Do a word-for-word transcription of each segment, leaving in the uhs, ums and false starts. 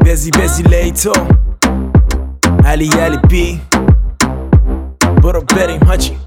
بزی بزی لیتو علی علی بی برو بریم حاجی.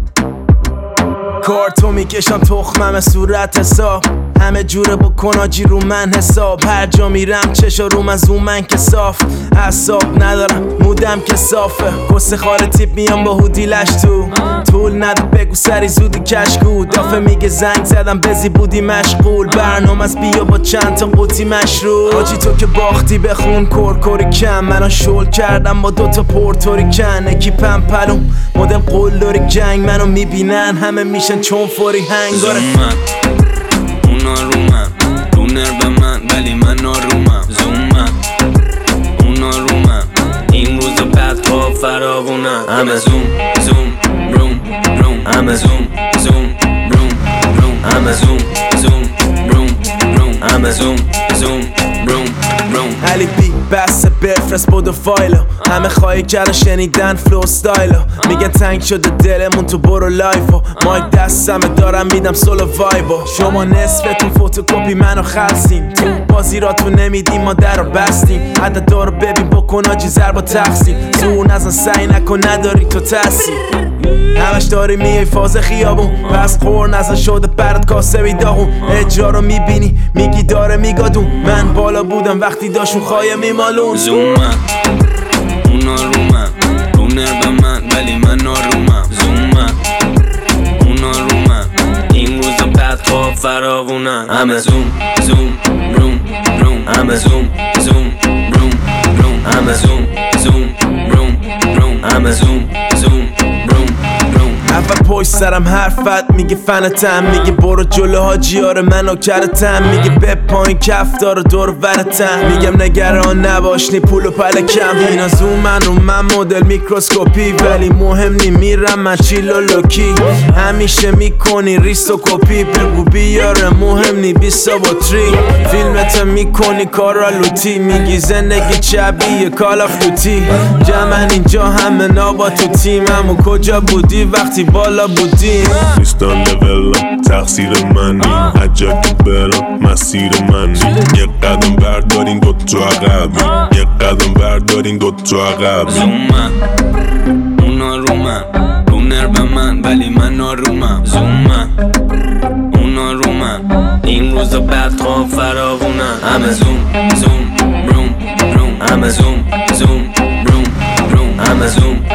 کارتو میکشم تخمم صورت حساب، همه جوره بکن آجی رو من حساب. هر جا میرم چشا رو من زوم من که صاف، حساب ندارم مودم که صافه. کسه خال تیپ میام با هودی لش تو طول نده بگو سری زودی کشکو. دافه میگه زنگ زدم بزی بودی مشغول، برنامه از بیا با چند تا قوطی مشروب. آجی تو که باختی بخون کرکوری کم، منو شل کردم با دوتا پورتوری کن. اکیپم پلوم مدل قلدری جنگ، منو میبینن همه میشن چون فوری هنگاره. اونا رو من رو نرو من ولی من آرومم. زومم اونا رو من این روزا بعد ها فراوونم. همه زوم زوم روم روم، همه زوم زوم روم روم، همه زوم زوم روم روم، همه زوم زوم روم روم. علی بی بسته بفرست بودو فایلو، همه خواهی کردن شنیدن فلو ستایلو. میگن تنگ شده دلمون تو برو لایفو، مایک دستمه دارم میدم سولو وایبو. شما نصفتون فوتوکوپی منو خلصین، تو بازیراتون نمیدیم ما در رو بستیم. حتی دارو ببین بکن آجی ضرب و تقسیم، زور نزن سعی نکن نداری تو تاثیر. همش داری میای فاز خیابون، پس خور نزن شده برات کاسه بی داغون. اجرا رو میبینی میگی داره میگادون، من بالا بودم وقتی داشون خواهی میمالون. زومم اونا رو من رو نرو من ولی من آرومم. زومم اونا رو من این روزا بعد ها فراوونن. همه زوم زوم روم روم، همه زوم زوم روم روم، همه زوم زوم روم روم، همه زوم زوم روم روم. اول پشت سرم حرفت میگه فنتم، میگه برو جلو حاجی آره منو کرتم. میگه به پایین کف داره دور ورتم، میگم نگران نباش نی پول و پلکم. اینا زومن رو من مدل میکروسکوپی، ولی مهم نی میرم من چیل و لوکی. همیشه میکنی ریست و کپی، بگو بیاره مهم نی بیست و تری. فیلمت میکنی کارا لوتی، میگی زندگی شبیه کال آف دوتی. جمعن اینجا همه نابا تو تیمم، و کجا بودی وقتی بالا بودیم. نیستان لولم تقصیر منی، عجب که برم مسیر منی. یه قدم بردارین دو تو عقب، یه قدم بردارین دو تو عقب. زومم اونا رو من رو نرو من ولی من آرومم. زومم اونا رو من این روزا بعد ها فراوونن. همه زوم زوم روم روم، همه زوم زوم روم روم، همه زوم